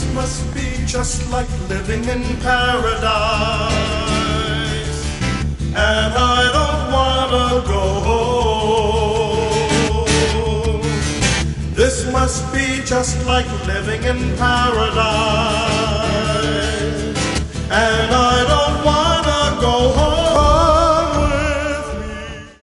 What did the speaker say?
must be just like living in paradise, and I don't wanna go home. This must be just like living in paradise.